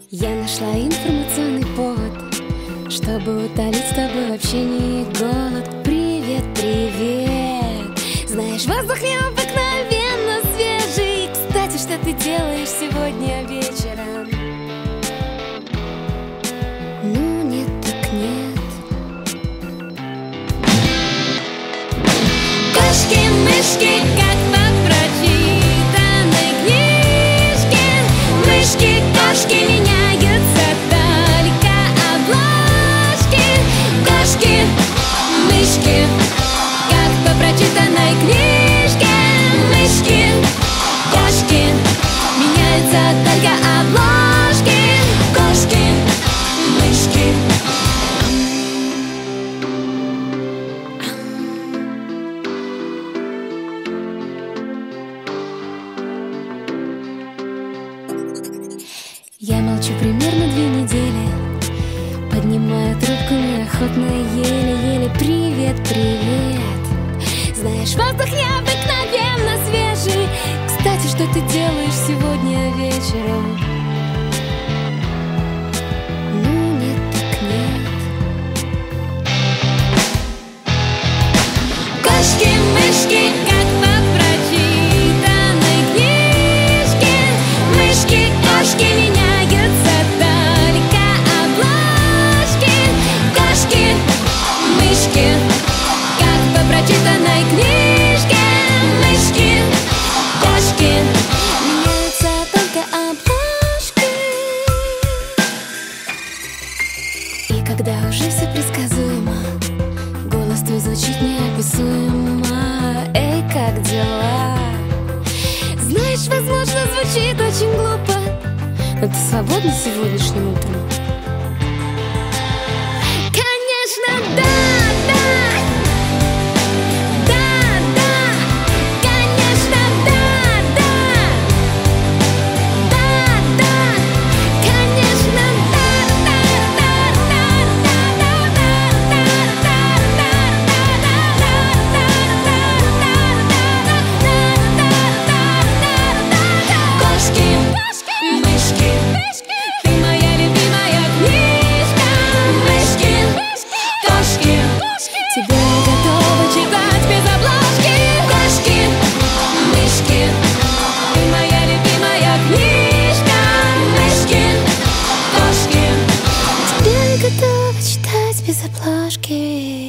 Я нашла информационный повод, чтобы утолить с тобой в общении голод. Привет, привет. Знаешь, воздух необыкновенно свежий. Кстати, что ты делаешь сегодня вечером? Ну нет, так нет. Кошки-мышки, как по прочитанной книжке. Мышки-кошки меняются только обложки. Кошки-мышки, как по прочитанной книжке. Мышки-кошки меняются только обложки. Кошки-мышки. Я молчу примерно 2 недели, поднимаю трубку неохотно, еле-еле. Привет, привет. Знаешь, воздух необыкновенно свежий. Кстати, что ты делаешь сегодня вечером? Ну нет, так нет. Кошки-мышки, как по прочитанной книжке. Мышки-кошки меняются только обложки. Кошки-мышки, как по прочитанной книжке. Мышки-кошки меняются только обложки. И когда уже все предсказуемо, голос твой звучит неописуемо. Эй, как дела? Знаешь, возможно, звучит очень глупо, но ты свободна сегодняшним утром? Конечно, да, да. Да, да. Конечно, да, да. Да, да. Конечно, да, да, да, да, да. Кошки-мышки, ты моя любимая книжка. Мышки-кошки, тебе готова читать без обложки. Кошки-мышки, ты моя любимая книжка. Мышки-кошки, тебе готова читать без обложки.